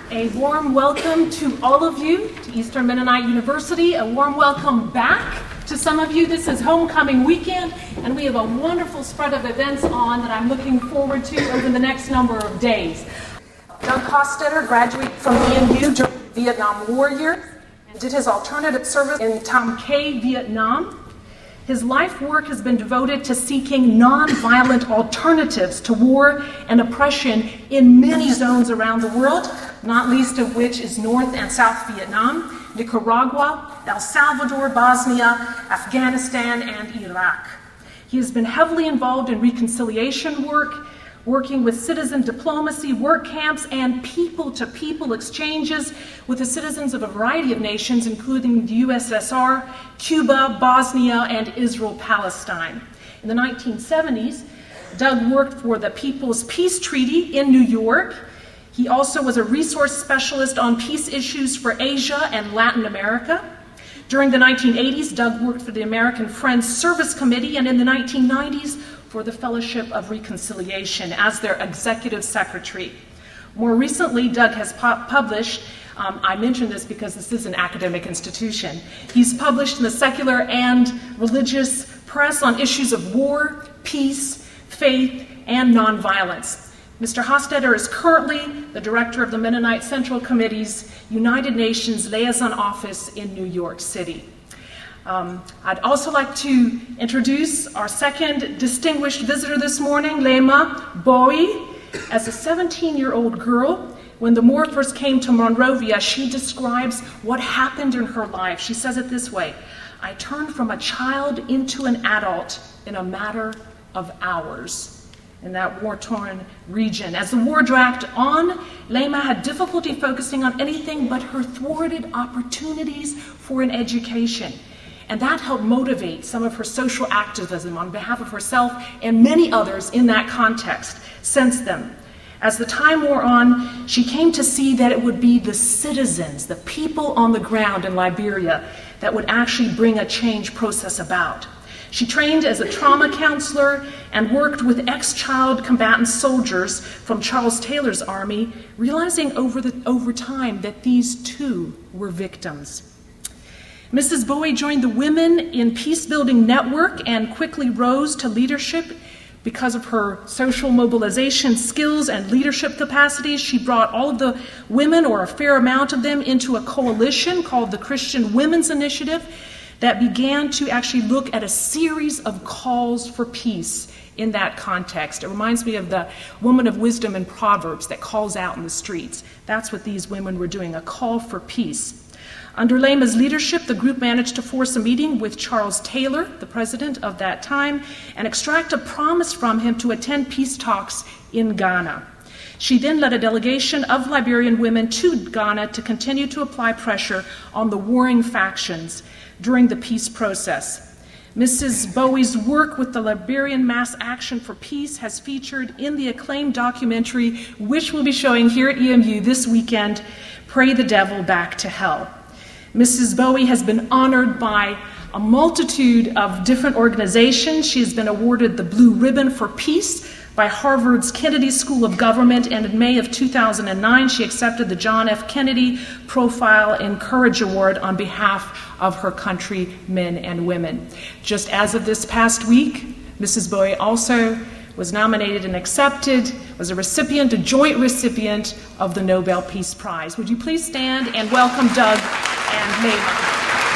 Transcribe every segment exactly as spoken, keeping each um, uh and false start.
A warm welcome to all of you to Eastern Mennonite University. A warm welcome back to some of you. This is homecoming weekend, and we have a wonderful spread of events on that I'm looking forward to over the next number of days. Doug Hostetter graduated from E M U during the Vietnam War years and did his alternative service in Tam K, Vietnam. His life work has been devoted to seeking non-violent alternatives to war and oppression in many zones around the world, not least of which is North and South Vietnam, Nicaragua, El Salvador, Bosnia, Afghanistan, and Iraq. He has been heavily involved in reconciliation work, working with citizen diplomacy, work camps, and people-to-people exchanges with the citizens of a variety of nations, including the U S S R, Cuba, Bosnia, and Israel-Palestine. In the nineteen seventies, Doug worked for the People's Peace Treaty in New York. He also was a resource specialist on peace issues for Asia and Latin America. During the nineteen eighties, Doug worked for the American Friends Service Committee, and in the nineteen nineties, for the Fellowship of Reconciliation as their executive secretary. More recently, Doug has pu- published, um, I mention this because this is an academic institution, he's published in the secular and religious press on issues of war, peace, faith, and nonviolence. Mister Hostetter is currently the director of the Mennonite Central Committee's United Nations Liaison Office in New York City. Um, I'd also like to introduce our second distinguished visitor this morning, Lema Bowie. As a seventeen-year-old girl, when the war first came to Monrovia, she describes what happened in her life. She says it this way: I turned from a child into an adult in a matter of hours in that war-torn region. As the war dragged on, Lema had difficulty focusing on anything but her thwarted opportunities for an education. And that helped motivate some of her social activism on behalf of herself and many others in that context since then. As the time wore on, she came to see that it would be the citizens, the people on the ground in Liberia, that would actually bring a change process about. She trained as a trauma counselor and worked with ex-child combatant soldiers from Charles Taylor's army, realizing over, the, over time that these too were victims. Missus Bowie joined the Women in Peacebuilding Network and quickly rose to leadership because of her social mobilization skills and leadership capacities. She brought all of the women, or a fair amount of them, into a coalition called the Christian Women's Initiative that began to actually look at a series of calls for peace in that context. It reminds me of the woman of wisdom in Proverbs that calls out in the streets. That's what these women were doing, a call for peace. Under Lema's leadership, the group managed to force a meeting with Charles Taylor, the president of that time, and extract a promise from him to attend peace talks in Ghana. She then led a delegation of Liberian women to Ghana to continue to apply pressure on the warring factions during the peace process. Missus Bowie's work with the Liberian Mass Action for Peace has featured in the acclaimed documentary, which we'll be showing here at E M U this weekend, Pray the Devil Back to Hell. Missus Bowie has been honored by a multitude of different organizations. She has been awarded the Blue Ribbon for Peace by Harvard's Kennedy School of Government, and in May of two thousand nine, she accepted the John F. Kennedy Profile in Courage Award on behalf of her countrymen and women. Just as of this past week, Missus Bowie also was nominated and accepted, was a recipient, a joint recipient of the Nobel Peace Prize. Would you please stand and welcome Doug and Lema.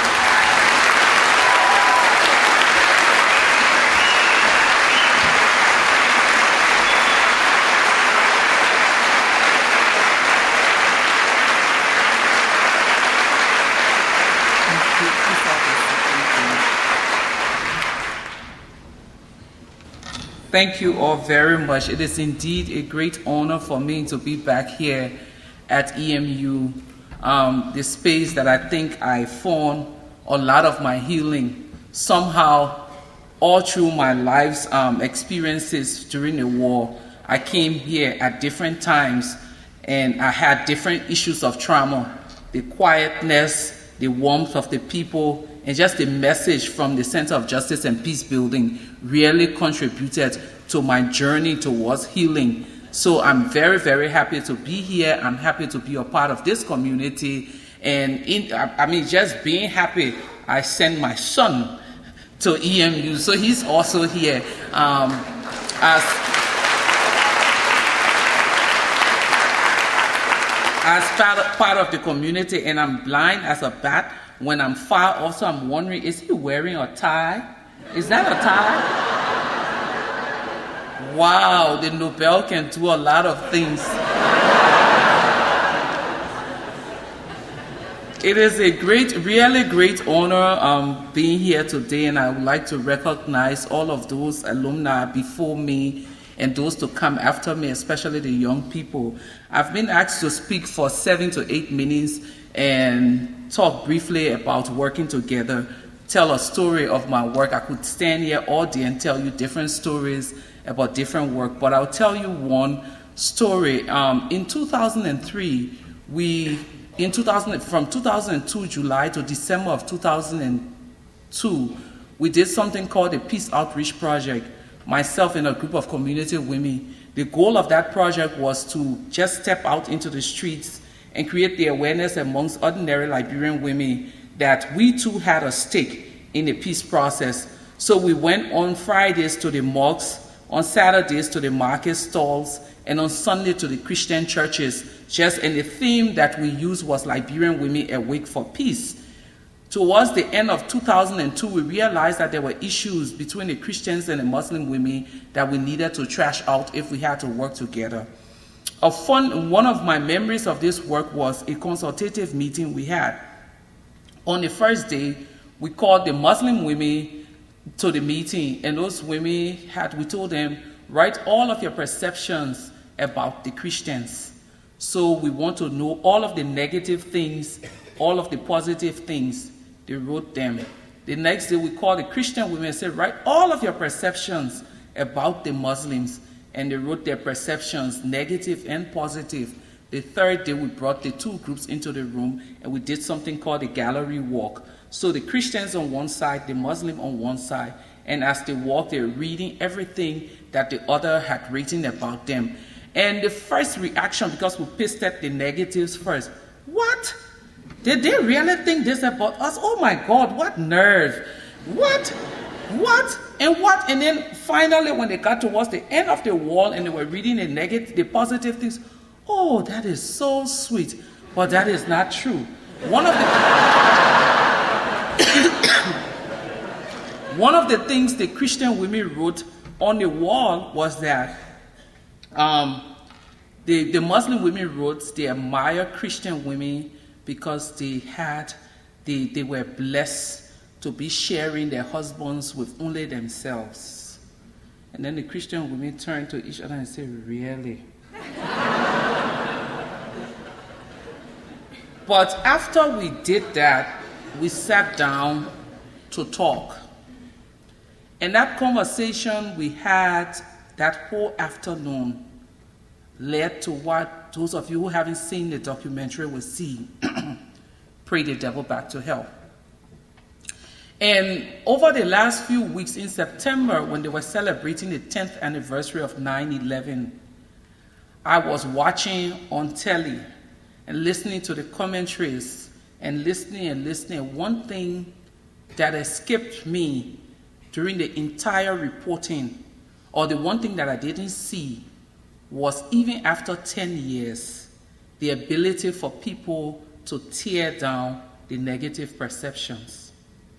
Thank you all very much. It is indeed a great honor for me to be back here at E M U, um, the space that I think I found a lot of my healing. Somehow, all through my life's um, experiences during the war, I came here at different times and I had different issues of trauma. The quietness, the warmth of the people, and just the message from the Center of Justice and Peace Building really contributed to my journey towards healing So I'm very, very happy to be here. I'm happy to be a part of this community. And in, I mean, just being happy, I sent my son to E M U. So he's also here um, as, as part, of, part of the community. And I'm blind as a bat. When I'm far off, so I'm wondering, is he wearing a tie? Is that a tie? Wow, the Nobel can do a lot of things. It is a great, really great honor um, being here today, and I would like to recognize all of those alumni before me and those to come after me, especially the young people. I've been asked to speak for seven to eight minutes and talk briefly about working together, tell a story of my work. I could stand here all day and tell you different stories about different work, but I'll tell you one story. Um, in two thousand three, we, in two thousand, from two thousand two July to December of two thousand two, we did something called the Peace Outreach Project, myself and a group of community women. The goal of that project was to just step out into the streets and create the awareness amongst ordinary Liberian women that we too had a stake in the peace process. So we went on Fridays to the mosques, on Saturdays to the market stalls, and on Sunday to the Christian churches. Just and the theme that we used was Liberian Women Awake for Peace. Towards the end of two thousand two, we realized that there were issues between the Christians and the Muslim women that we needed to trash out if we had to work together. A fun, one of my memories of this work was a consultative meeting we had. On the first day, we called the Muslim women to the meeting, and those women had, we told them, write all of your perceptions about the Christians. So we want to know all of the negative things, all of the positive things. They wrote them. The next day we called the Christian women and said, write all of your perceptions about the Muslims. And they wrote their perceptions, negative and positive. The third day we brought the two groups into the room and we did something called the gallery walk. So the Christians on one side, the Muslim on one side, and as they walked, they were reading everything that the other had written about them. And the first reaction, because we pasted the negatives first, what? Did they really think this about us? Oh my God, what nerve. What? What? And what? And then finally, when they got towards the end of the wall and they were reading the negative, the positive things, oh, that is so sweet. But that is not true. One of the One of the things the Christian women wrote on the wall was that um, the, the Muslim women wrote they admire Christian women because they had, they, they were blessed to be sharing their husbands with only themselves. And then the Christian women turned to each other and said, really? But after we did that, we sat down to talk. And that conversation we had that whole afternoon led to what those of you who haven't seen the documentary will see, Pray the Devil Back to Hell. And over the last few weeks in September, when they were celebrating the tenth anniversary of nine eleven, I was watching on telly and listening to the commentaries and listening and listening. One thing that escaped me during the entire reporting, or the one thing that I didn't see, was even after ten years, the ability for people to tear down the negative perceptions.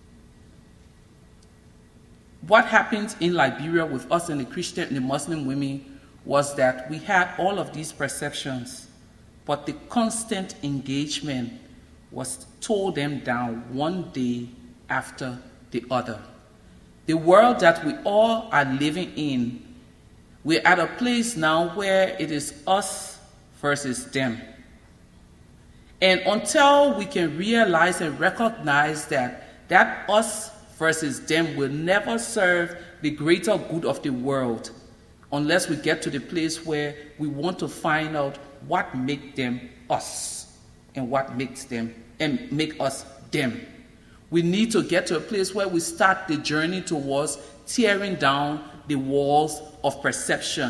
What happened in Liberia with us and the Christian and the Muslim women was that we had all of these perceptions, but the constant engagement was tore them down one day after the other. The world that we all are living in, we're at a place now where it is us versus them. And until we can realize and recognize that that us versus them will never serve the greater good of the world, unless we get to the place where we want to find out what makes them us and what makes them and make us them. We need to get to a place where we start the journey towards tearing down the walls of perception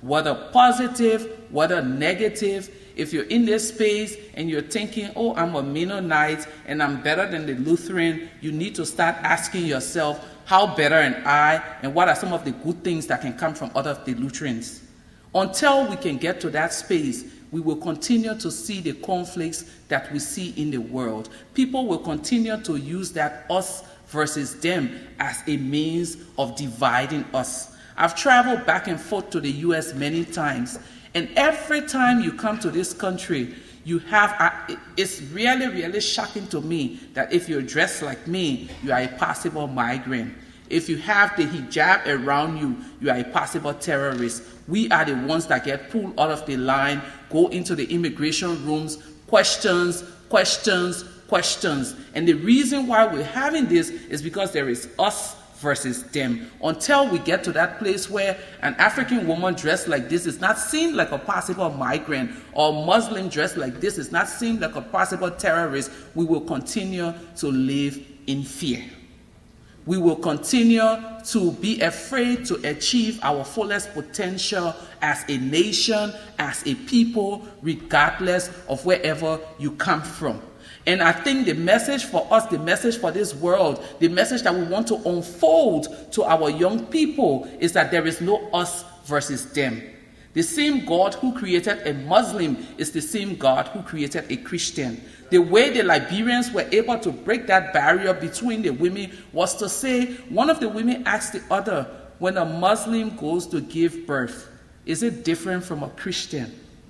whether positive, whether negative. If you're in this space and you're thinking, oh, I'm a Mennonite and I'm better than the Lutheran, you need to start asking yourself, how better am I, and what are some of the good things that can come from other of the Lutherans? Until we can get to that space, we will continue to see the conflicts that we see in the world. People will continue to use that us versus them as a means of dividing us. I've traveled back and forth to the U S many times, and every time you come to this country, you have, a, it's really, really shocking to me that if you're dressed like me, you are a possible migrant. If you have the hijab around you, you are a possible terrorist. We are the ones that get pulled out of the line, go into the immigration rooms, questions, questions, questions. And the reason why we're having this is because there is us versus them. Until we get to that place where an African woman dressed like this is not seen like a possible migrant, or a Muslim dressed like this is not seen like a possible terrorist, we will continue to live in fear. We will continue to be afraid to achieve our fullest potential as a nation, as a people, regardless of wherever you come from. And I think the message for us, the message for this world, the message that we want to unfold to our young people is that there is no us versus them. The same God who created a Muslim is the same God who created a Christian. The way the Liberians were able to break that barrier between the women was to say, one of the women asked the other, when a Muslim goes to give birth, is it different from a Christian?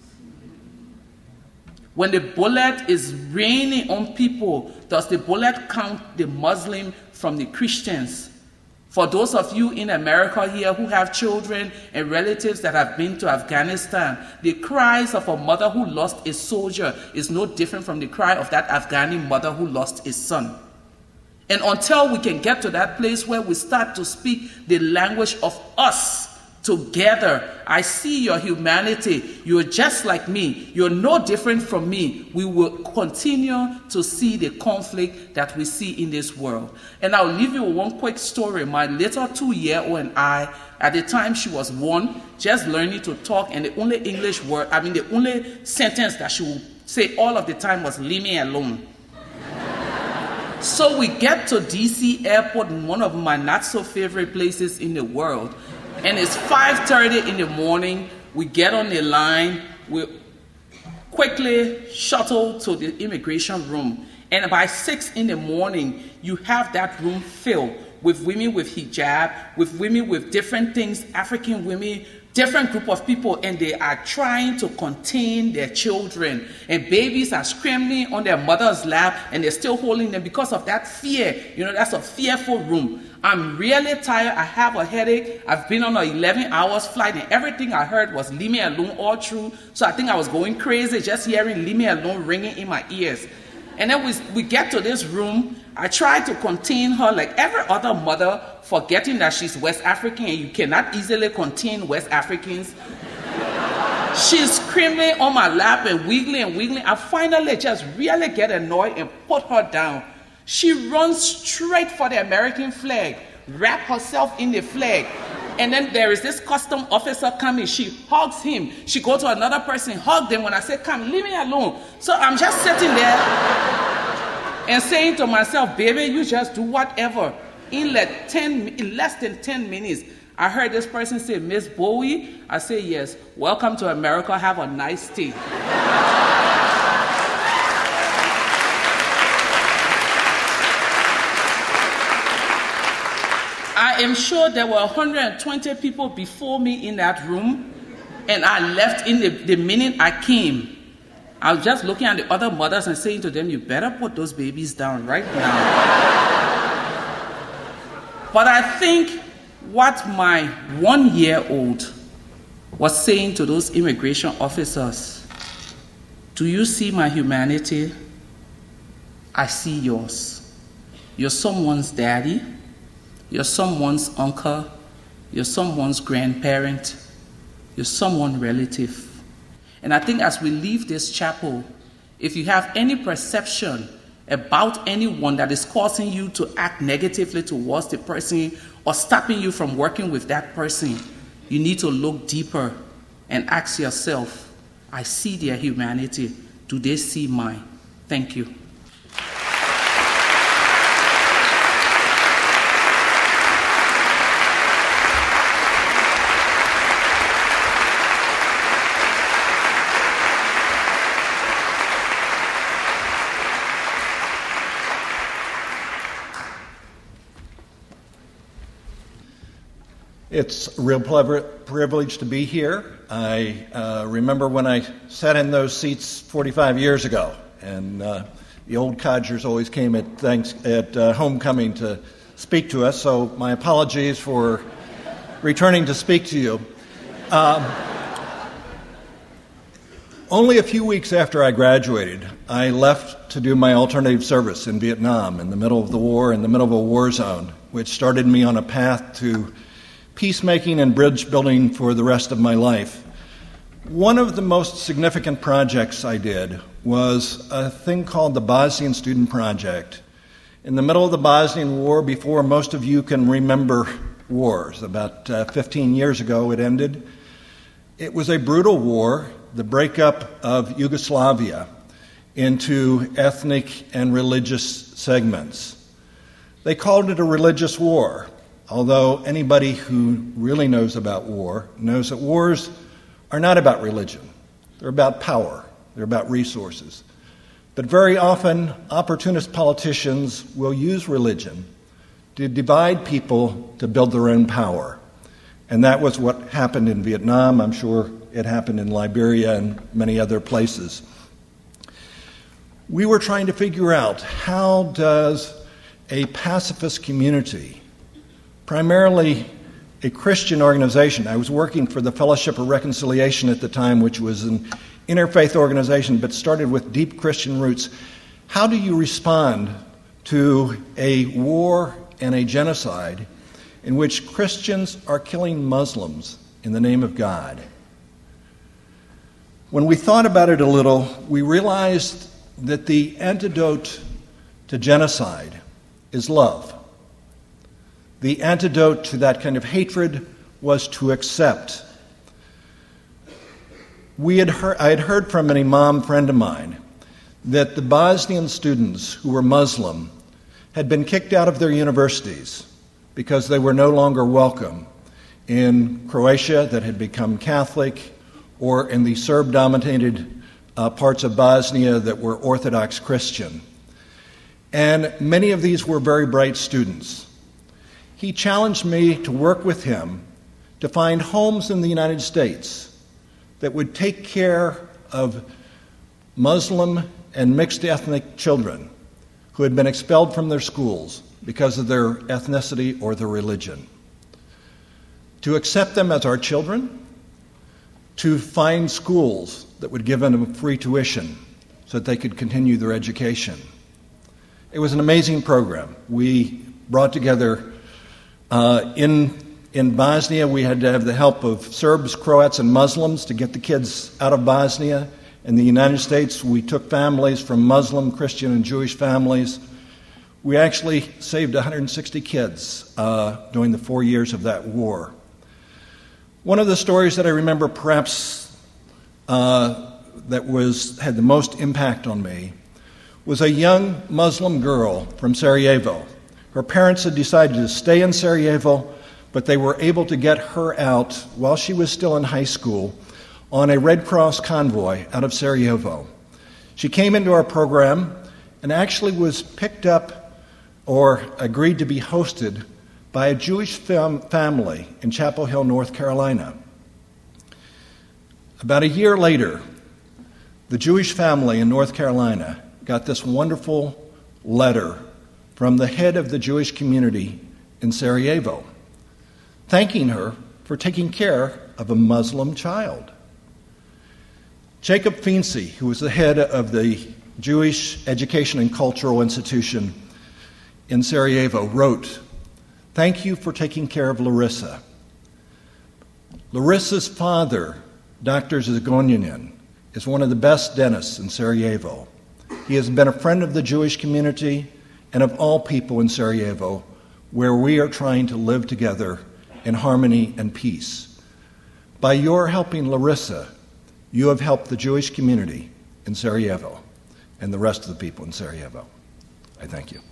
When the bullet is raining on people, does the bullet count the Muslim from the Christians? For those of you in America here who have children and relatives that have been to Afghanistan, the cries of a mother who lost a soldier is no different from the cry of that Afghani mother who lost a son. And until we can get to that place where we start to speak the language of us together, I see your humanity. You're just like me. You're no different from me. We will continue to see the conflict that we see in this world. And I'll leave you with one quick story. My little two-year-old and I, at the time she was one, just learning to talk, and the only English word, I mean the only sentence that she would say all of the time was, "Leave me alone." So we get to D C airport, in one of my not so favorite places in the world. And it's five thirty in the morning. We get on the line. We quickly shuttle to the immigration room. And by six in the morning, you have that room filled with women with hijab, with women with different things, African women, different group of people, and they are trying to contain their children. And babies are scrambling on their mother's lap, and they're still holding them because of that fear. You know, that's a fearful room. I'm really tired. I have a headache. I've been on an eleven hours flight, and everything I heard was "leave me alone" all through. So I think I was going crazy just hearing "leave me alone" ringing in my ears. And then we, we get to this room. I try to contain her like every other mother, forgetting that she's West African and you cannot easily contain West Africans. She's screaming on my lap and wiggling and wiggling. I finally just really get annoyed and put her down. She runs straight for the American flag, wrap herself in the flag. And then there is this custom officer coming. She hugs him. She goes to another person, hug them. When I say, "Come, leave me alone." So I'm just sitting there and saying to myself, "Baby, you just do whatever." In, like ten, in less than ten minutes, I heard this person say, "Miss Bowie?" I say, "Yes. Welcome to America. Have a nice day." I am sure there were one hundred twenty people before me in that room, and I left in the, the minute I came. I was just looking at the other mothers and saying to them, "You better put those babies down right now." But I think what my one-year-old was saying to those immigration officers, "Do you see my humanity? I see yours. You're someone's daddy. You're someone's uncle, you're someone's grandparent, you're someone's relative." And I think as we leave this chapel, if you have any perception about anyone that is causing you to act negatively towards the person or stopping you from working with that person, you need to look deeper and ask yourself, I see their humanity. Do they see mine? Thank you. It's a real privilege to be here. I uh, remember when I sat in those seats forty-five years ago, and uh, the old codgers always came at, thanks, at uh, homecoming to speak to us, so my apologies for returning to speak to you. Um, only a few weeks after I graduated, I left to do my alternative service in Vietnam in the middle of the war, in the middle of a war zone, which started me on a path to peacemaking and bridge building for the rest of my life. One of the most significant projects I did was a thing called the Bosnian Student Project. In the middle of the Bosnian War, before most of you can remember wars, about uh, fifteen years ago it ended. It was a brutal war, the breakup of Yugoslavia into ethnic and religious segments. They called it a religious war, although anybody who really knows about war knows that wars are not about religion. They're about power. They're about resources. But very often, opportunist politicians will use religion to divide people to build their own power. And that was what happened in Vietnam. I'm sure it happened in Liberia and many other places. We were trying to figure out, how does a pacifist community, primarily a Christian organization — I was working for the Fellowship of Reconciliation at the time, which was an interfaith organization but started with deep Christian roots — how do you respond to a war and a genocide in which Christians are killing Muslims in the name of God? When we thought about it a little, we realized that the antidote to genocide is love. The antidote to that kind of hatred was to accept. We had heard, I had heard from an imam friend of mine that the Bosnian students who were Muslim had been kicked out of their universities because they were no longer welcome in Croatia, that had become Catholic, or in the Serb-dominated uh, parts of Bosnia that were Orthodox Christian. And many of these were very bright students. He challenged me to work with him to find homes in the United States that would take care of Muslim and mixed ethnic children who had been expelled from their schools because of their ethnicity or their religion. To accept them as our children, to find schools that would give them free tuition so that they could continue their education. It was an amazing program. We brought together Uh, in in Bosnia, we had to have the help of Serbs, Croats, and Muslims to get the kids out of Bosnia. In the United States, we took families from Muslim, Christian, and Jewish families. We actually saved one hundred sixty kids uh, during the four years of that war. One of the stories that I remember perhaps uh, that was had the most impact on me was a young Muslim girl from Sarajevo. Her parents had decided to stay in Sarajevo, but they were able to get her out while she was still in high school on a Red Cross convoy out of Sarajevo. She came into our program and actually was picked up or agreed to be hosted by a Jewish fam- family in Chapel Hill, North Carolina. About a year later, the Jewish family in North Carolina got this wonderful letter from the head of the Jewish community in Sarajevo, thanking her for taking care of a Muslim child. Jacob Feency, who was the head of the Jewish Education and Cultural Institution in Sarajevo, wrote, "Thank you for taking care of Larissa. Larissa's father, Doctor Zagonyanin, is one of the best dentists in Sarajevo. He has been a friend of the Jewish community and of all people in Sarajevo, where we are trying to live together in harmony and peace. By your helping Larissa, you have helped the Jewish community in Sarajevo and the rest of the people in Sarajevo. I thank you.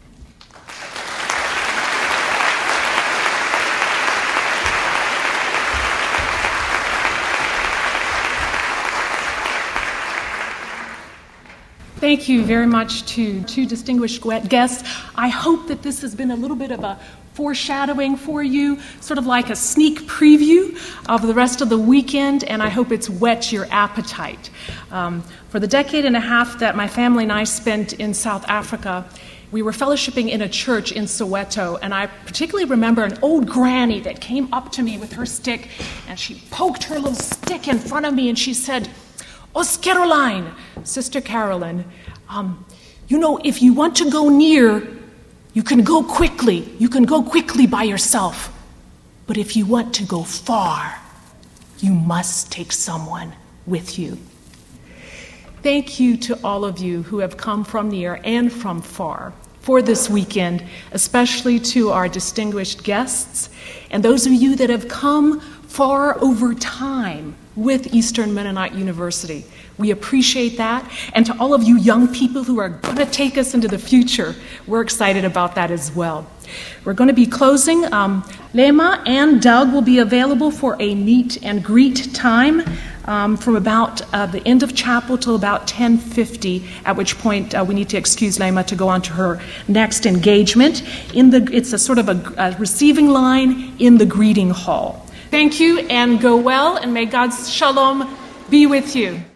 Thank you very much to two distinguished guests. I hope that this has been a little bit of a foreshadowing for you, sort of like a sneak preview of the rest of the weekend, and I hope it's whet your appetite. Um, for the decade and a half that my family and I spent in South Africa, we were fellowshipping in a church in Soweto, and I particularly remember an old granny that came up to me with her stick, and she poked her little stick in front of me, and she said, "Os Caroline, Sister Carolyn, um, you know, if you want to go near, you can go quickly. You can go quickly by yourself. But if you want to go far, you must take someone with you." Thank you to all of you who have come from near and from far for this weekend, especially to our distinguished guests, and those of you that have come far over time with Eastern Mennonite University. We appreciate that. And to all of you young people who are going to take us into the future, we're excited about that as well. We're going to be closing. Um, Lema and Doug will be available for a meet and greet time um, from about uh, the end of chapel till about ten fifty, at which point uh, we need to excuse Lema to go on to her next engagement. In the, it's a sort of a, a receiving line in the greeting hall. Thank you, and go well, and may God's shalom be with you.